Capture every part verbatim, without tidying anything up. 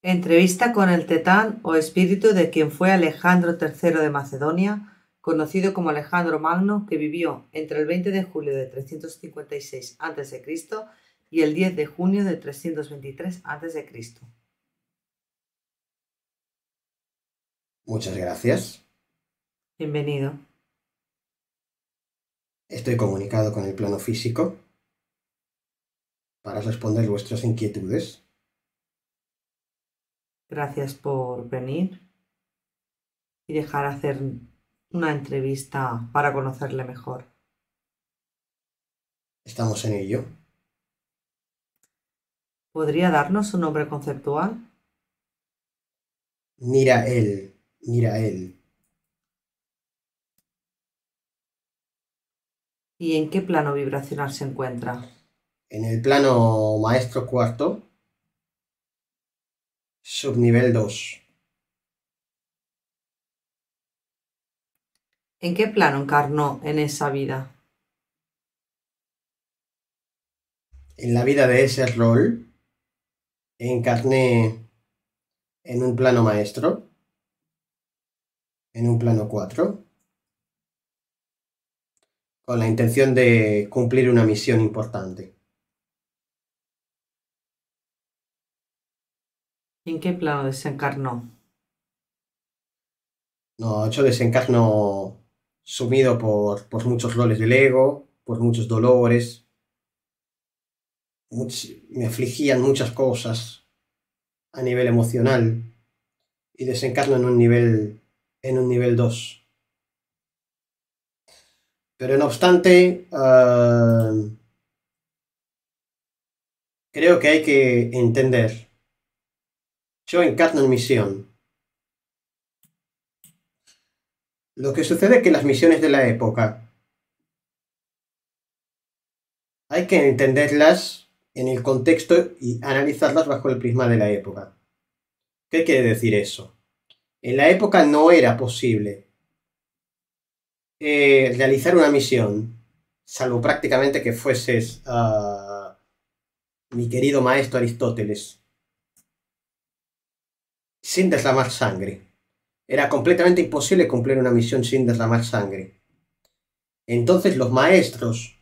Entrevista con el tetán o espíritu de quien fue Alejandro tercero de Macedonia, conocido como Alejandro Magno, que vivió entre el veinte de julio de trescientos cincuenta y seis antes de Cristo y el diez de junio de trescientos veintitrés antes de Cristo. Muchas gracias. Bienvenido. Estoy comunicado con el plano físico para responder vuestras inquietudes. Gracias por venir y dejar hacer una entrevista para conocerle mejor. Estamos en ello. ¿Podría darnos un nombre conceptual? Mira él, mira él. ¿Y en qué plano vibracional se encuentra? En el plano maestro cuarto, subnivel dos. ¿En qué plano encarnó en esa vida? En la vida de ese rol, encarné en un plano maestro, en un plano cuatro, con la intención de cumplir una misión importante. ¿En qué plano desencarnó? No, yo desencarno sumido por, por muchos roles del ego, por muchos dolores. Much- me afligían muchas cosas a nivel emocional y desencarno en un nivel en un nivel dos. Pero no obstante, uh, creo que hay que entender. Yo encarno en misión. Lo que sucede es que las misiones de la época hay que entenderlas en el contexto y analizarlas bajo el prisma de la época. ¿Qué quiere decir eso? En la época no era posible eh, realizar una misión, salvo prácticamente que fueses uh, mi querido maestro Aristóteles, sin derramar sangre. Era completamente imposible cumplir una misión sin derramar sangre. Entonces los maestros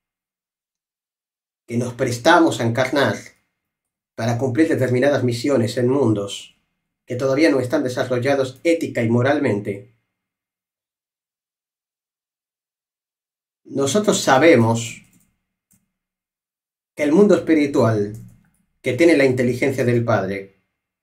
que nos prestamos a encarnar para cumplir determinadas misiones en mundos que todavía no están desarrollados ética y moralmente, nosotros sabemos que el mundo espiritual, que tiene la inteligencia del Padre,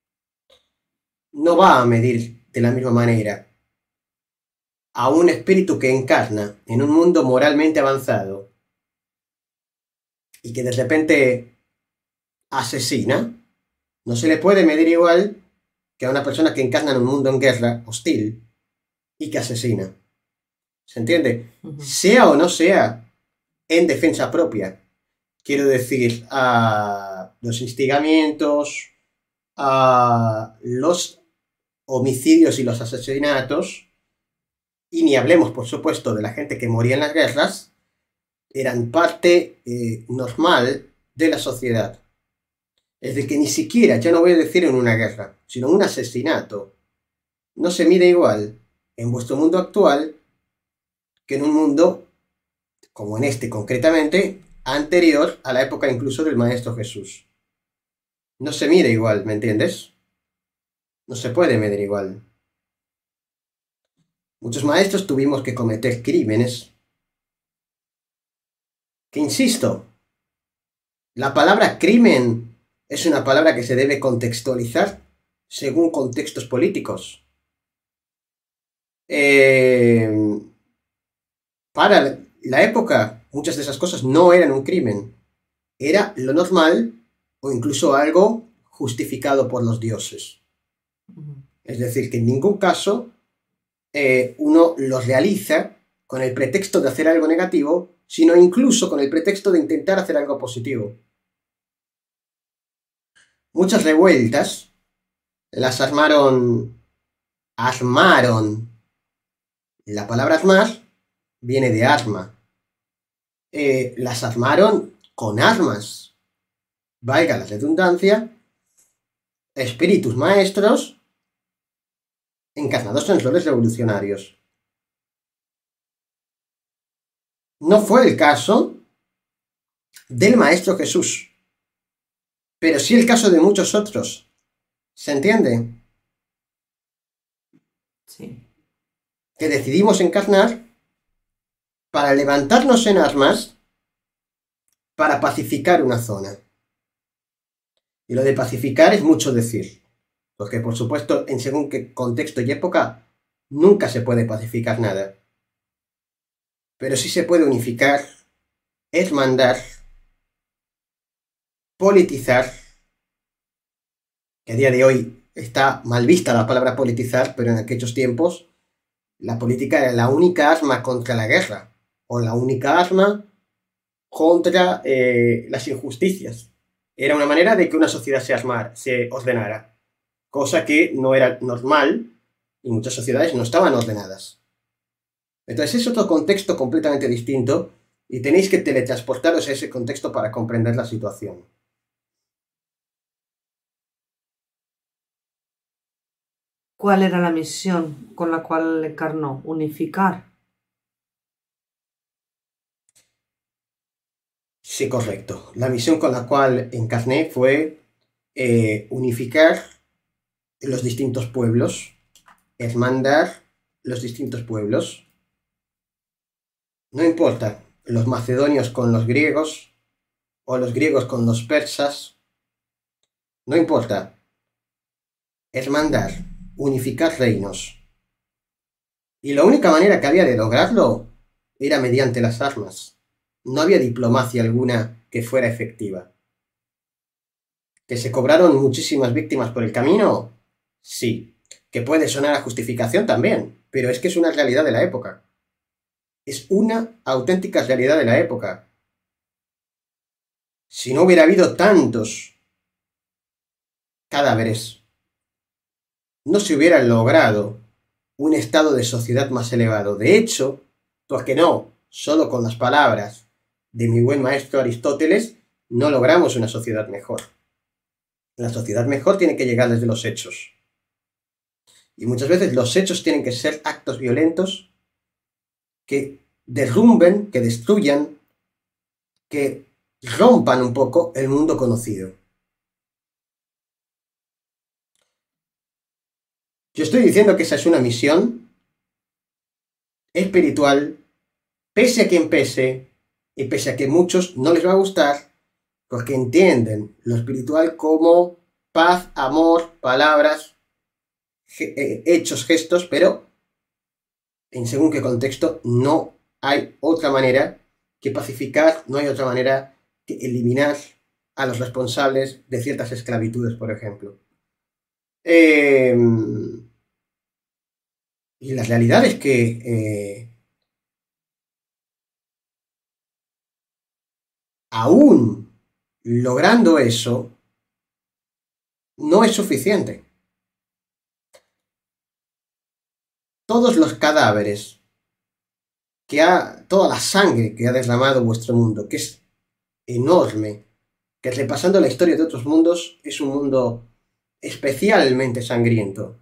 no va a medir de la misma manera a un espíritu que encarna en un mundo moralmente avanzado y que de repente asesina. No se le puede medir igual que a una persona que encarna en un mundo en guerra hostil y que asesina. ¿Se entiende? Uh-huh. Sea o no sea en defensa propia. Quiero decir, a los instigamientos, a los homicidios y los asesinatos, y ni hablemos, por supuesto, de la gente que moría en las guerras, eran parte eh, normal de la sociedad. Es de que ni siquiera, ya no voy a decir en una guerra, sino un asesinato, no se mide igual en vuestro mundo actual que en un mundo, como en este concretamente, anterior a la época incluso del Maestro Jesús. No se mide igual, ¿me entiendes? No se puede medir igual. Muchos maestros tuvimos que cometer crímenes que, insisto, la palabra crimen es una palabra que se debe contextualizar según contextos políticos. Eh, para la época, muchas de esas cosas no eran un crimen. Era lo normal o incluso algo justificado por los dioses. Es decir, que en ningún caso eh, uno lo realiza con el pretexto de hacer algo negativo, sino incluso con el pretexto de intentar hacer algo positivo. Muchas revueltas las armaron, armaron. La palabra armar viene de arma. Eh, las armaron con armas. Valga la redundancia, espíritus maestros encarnados en roles revolucionarios. No fue el caso del Maestro Jesús, pero sí el caso de muchos otros. ¿Se entiende? Sí. Que decidimos encarnar para levantarnos en armas para pacificar una zona. Y lo de pacificar es mucho decir, porque por supuesto en según qué contexto y época nunca se puede pacificar nada. Pero sí se puede unificar, hermandar, politizar, que a día de hoy está mal vista la palabra politizar, pero en aquellos tiempos la política era la única arma contra la guerra, o la única arma contra eh, las injusticias. Era una manera de que una sociedad se, armara, se ordenara, cosa que no era normal y muchas sociedades no estaban ordenadas. Entonces es otro contexto completamente distinto y tenéis que teletransportaros a ese contexto para comprender la situación. ¿Cuál era la misión con la cual encarnó? Unificar. Sí, correcto. La misión con la cual encarné fue eh, unificar los distintos pueblos, hermandar los distintos pueblos. No importa, los macedonios con los griegos o los griegos con los persas. No importa. Hermandar, unificar reinos. Y la única manera que había de lograrlo era mediante las armas. No había diplomacia alguna que fuera efectiva. ¿Que se cobraron muchísimas víctimas por el camino? Sí. ¿Que puede sonar a justificación? También. Pero es que es una realidad de la época. Es una auténtica realidad de la época. Si no hubiera habido tantos cadáveres, no se hubiera logrado un estado de sociedad más elevado. De hecho, porque no, solo con las palabras de mi buen maestro Aristóteles, no logramos una sociedad mejor. La sociedad mejor tiene que llegar desde los hechos. Y muchas veces los hechos tienen que ser actos violentos que derrumben, que destruyan, que rompan un poco el mundo conocido. Yo estoy diciendo que esa es una misión espiritual, pese a quien pese, y pese a que a muchos no les va a gustar, porque entienden lo espiritual como paz, amor, palabras, hechos, gestos, pero en según qué contexto no hay otra manera que pacificar, no hay otra manera que eliminar a los responsables de ciertas esclavitudes, por ejemplo. Eh, y la realidad es que eh, aún logrando eso, no es suficiente. Todos los cadáveres, que ha, toda la sangre que ha derramado vuestro mundo, que es enorme, que repasando la historia de otros mundos, es un mundo especialmente sangriento.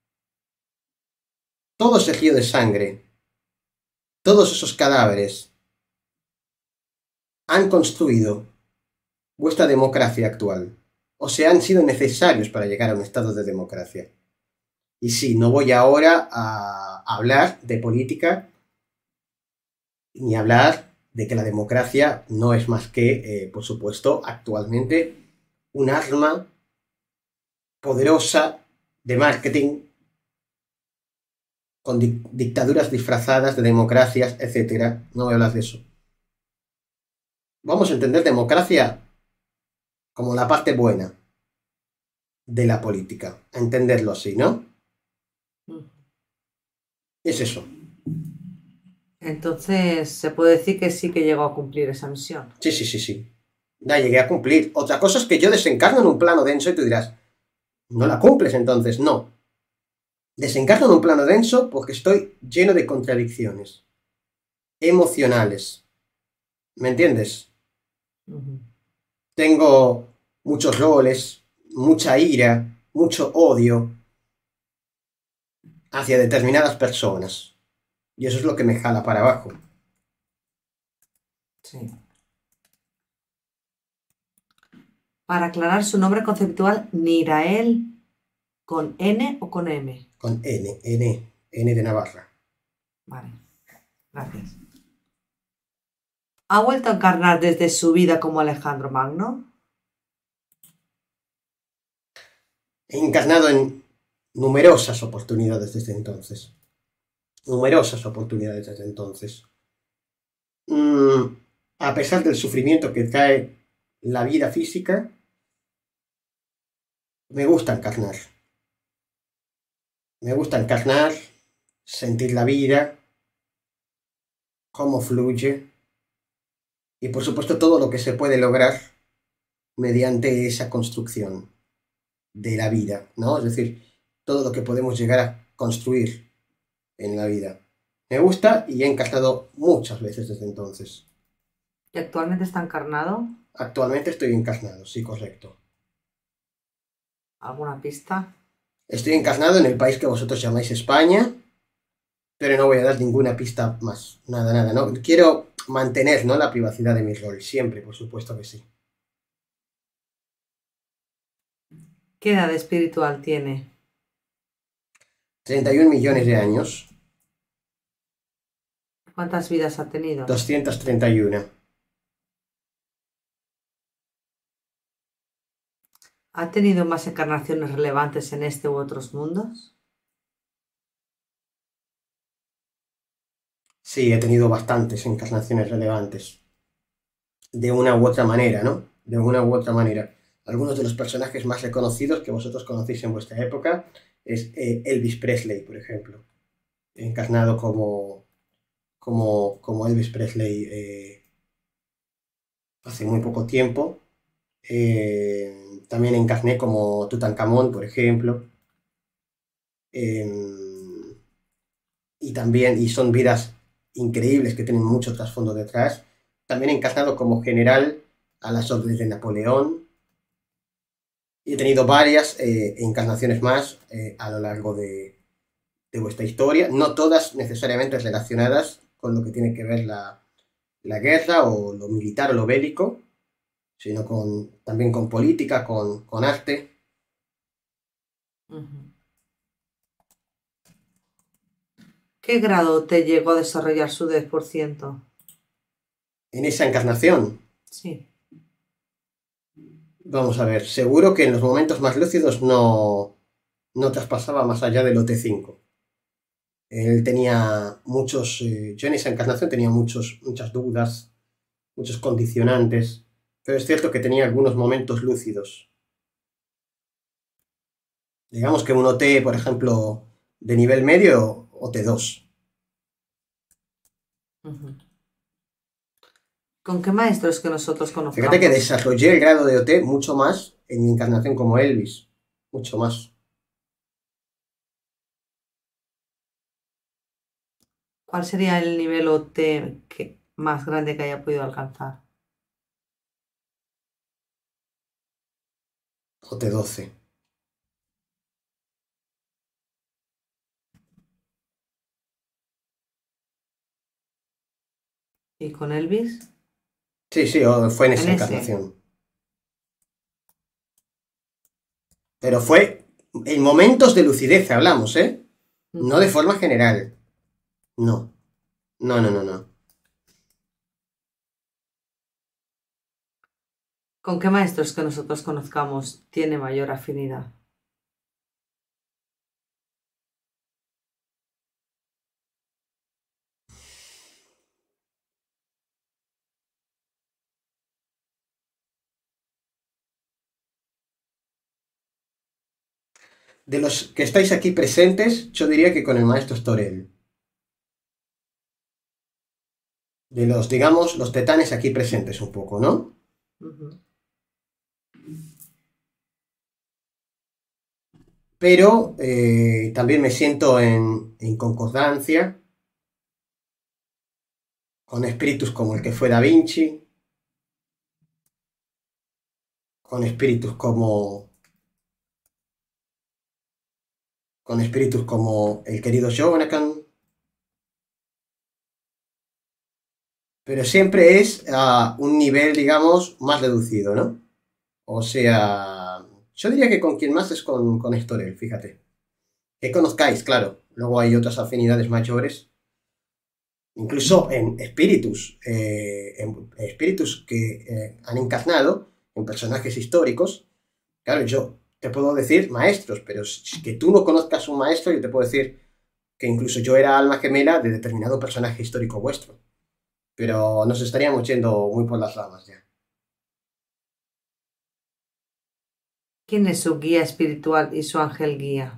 Todo ese río de sangre, todos esos cadáveres, han construido vuestra democracia actual, o sea, han sido necesarios para llegar a un estado de democracia. Y sí, no voy ahora a hablar de política, ni hablar de que la democracia no es más que, eh, por supuesto, actualmente un arma poderosa de marketing con di dictaduras disfrazadas de democracias, etcétera. No voy a hablar de eso. Vamos a entender democracia como la parte buena de la política. A entenderlo así, ¿no? Es eso. Entonces, se puede decir que sí que llegó a cumplir esa misión. Sí, sí, sí, sí. La llegué a cumplir. Otra cosa es que yo desencarno en un plano denso y tú dirás, ¿no la cumples entonces? No. Desencarno en un plano denso porque estoy lleno de contradicciones emocionales. ¿Me entiendes? Uh-huh. Tengo muchos roles, mucha ira, mucho odio hacia determinadas personas. Y eso es lo que me jala para abajo. Sí. Para aclarar su nombre conceptual, Nirael, ¿con N o con M? Con N, N, N de Navarra. Vale, gracias. ¿Ha vuelto a encarnar desde su vida como Alejandro Magno? He encarnado en numerosas oportunidades desde entonces. Numerosas oportunidades desde entonces. Mm, a pesar del sufrimiento que trae la vida física, me gusta encarnar. Me gusta encarnar, sentir la vida, cómo fluye y por supuesto todo lo que se puede lograr mediante esa construcción de la vida, ¿no? Es decir, todo lo que podemos llegar a construir en la vida. Me gusta y he encarnado muchas veces desde entonces. ¿Y actualmente está encarnado? Actualmente estoy encarnado, sí, correcto. ¿Alguna pista? Estoy encarnado en el país que vosotros llamáis España, pero no voy a dar ninguna pista más. Nada, nada, ¿no? Quiero mantener, ¿no?, la privacidad de mi rol, siempre, por supuesto que sí. ¿Qué edad espiritual tiene? treinta y un millones de años. ¿Cuántas vidas ha tenido? doscientos treinta y uno. ¿Ha tenido más encarnaciones relevantes en este u otros mundos? Sí, he tenido bastantes encarnaciones relevantes. De una u otra manera, ¿no? De una u otra manera. Algunos de los personajes más reconocidos que vosotros conocéis en vuestra época es eh, Elvis Presley, por ejemplo. Encarnado como, como, como Elvis Presley eh, hace muy poco tiempo. Eh, también encarné como Tutankamón, por ejemplo. Eh, y también, y son vidas increíbles que tienen mucho trasfondo detrás. También he encarnado como general a las órdenes de Napoleón. Y he tenido varias eh, encarnaciones más eh, a lo largo de, de vuestra historia, no todas necesariamente relacionadas con lo que tiene que ver la, la guerra o lo militar o lo bélico, sino con, también con política, con, con arte. Uh-huh. ¿Qué grado te llegó a desarrollar su diez por ciento? En esa encarnación, Sí. vamos a ver, seguro que en los momentos más lúcidos no, no traspasaba más allá del O T cinco. Él tenía muchos, eh, yo en esa encarnación tenía muchos, muchas dudas, muchos condicionantes, pero es cierto que tenía algunos momentos lúcidos. Digamos que un O T, por ejemplo, de nivel medio, O T dos. Uh-huh. ¿Con qué maestros que nosotros conozcamos? Fíjate que desarrollé el grado de O T mucho más en mi encarnación como Elvis. Mucho más. ¿Cuál sería el nivel O T que, más grande que haya podido alcanzar? O T doce. ¿Y con Elvis? Sí, sí, fue en esa En ese. encarnación. Pero fue en momentos de lucidez, hablamos, ¿eh? Uh-huh. No de forma general. No. No, no, no, no. ¿Con qué maestros que nosotros conozcamos tiene mayor afinidad? De los que estáis aquí presentes, yo diría que con el maestro Storel. De los, digamos, los tetanes aquí presentes un poco, ¿no? Uh-huh. Pero eh, también me siento en, en concordancia con espíritus como el que fue Da Vinci, con espíritus como con espíritus como el querido Jonathan, pero siempre es a un nivel, digamos, más reducido, ¿no? O sea, yo diría que con quien más es con, con Estorel, fíjate. Que conozcáis, claro. Luego hay otras afinidades mayores, incluso en espíritus, eh, en espíritus que eh, han encarnado en personajes históricos. Claro, yo te puedo decir maestros, pero si que tú no conozcas un maestro, yo te puedo decir que incluso yo era alma gemela de determinado personaje histórico vuestro. Pero nos estaríamos yendo muy por las ramas ya. ¿Quién es su guía espiritual y su ángel guía?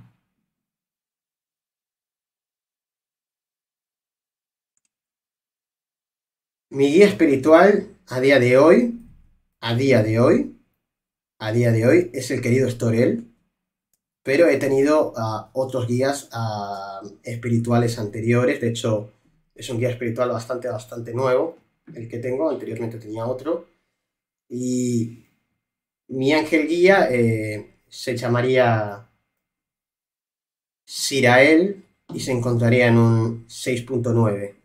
Mi guía espiritual a día de hoy, a día de hoy, a día de hoy es el querido Estorel, pero he tenido uh, otros guías uh, espirituales anteriores. De hecho, es un guía espiritual bastante, bastante nuevo el que tengo. Anteriormente tenía otro. Y mi ángel guía eh, se llamaría Sirael y se encontraría en un seis punto nueve.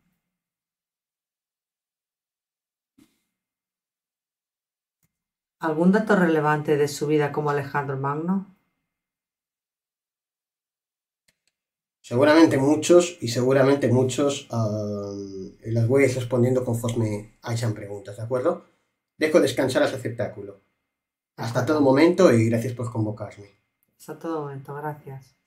¿Algún dato relevante de su vida como Alejandro Magno? Seguramente muchos, y seguramente muchos uh, las voy a ir respondiendo conforme hayan preguntas, ¿de acuerdo? Dejo descansar al receptáculo. Hasta todo momento y gracias por convocarme. Hasta todo momento, gracias.